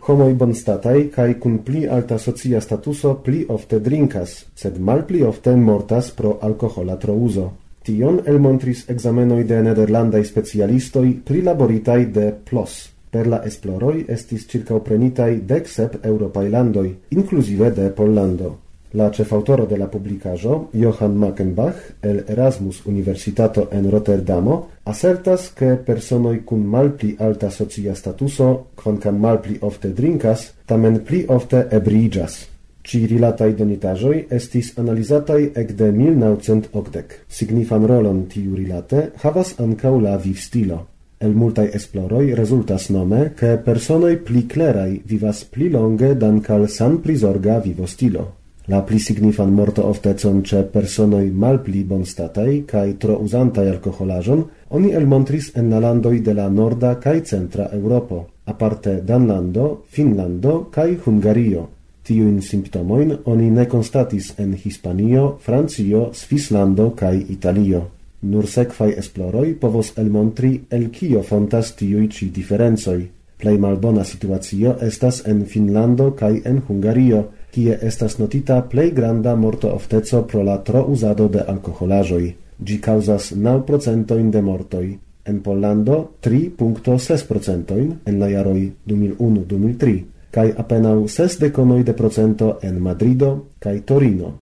Homoj bonstataj kaj kun pli alta socia statuso pli ofte drinkas, sed malpli ofte mortas pro alkohola trouzo. Tion elmontris examenoj de nederlandaj specialistoj prilaboritaj de PLOS. Per la esploroj estis circauprenitaj 17 eŭropaj landoj, inkluzive de Pollando. La ĉefaŭtoro de la publikaĵo, Johann Mackenbach, el Erasmus Universitato en Rotterdamo, asertas, ke personoj kun malpli alta socia statuso, kvankam malpli ofte drinkas, tamen pli ofte ebriiĝas. Ci rilataj donitaĵoj estis analizataj ekde 1980. Signifan rolon tiu rilate havas ankaŭ la vivstilo. El multaj esploroj rezultas nome, ke personoj pli kleraj vivas pli longe dank'al sanprizorga vivostilo. La pli signifan morto-oftecon ĉe personoj malpli bonstataj kaj tro uzantaj alkoholaĵon oni elmontris en la landoj de la norda kaj centra Eŭropo, aparte Danlando, Finnlando kaj Hungario. Tiujn simptomojn oni ne konstatis en Hispanio, Francio, Svislando kaj Italio. Nur sekvaj esploroj povos elmontri el kio fontas tiuj ĉi diferencoj. Plej malbona situacio estas en Finnlando kaj en Hungario, kie estas notita plej granda morto-ofteco pro la tro uzado de alkoholaĵoj. Ĝi kaŭzas 9% de mortoj. En Pollando 3,6% en la jaroj 2001-2003 kaj apenaŭ 0,6% en Madrido kaj Torino.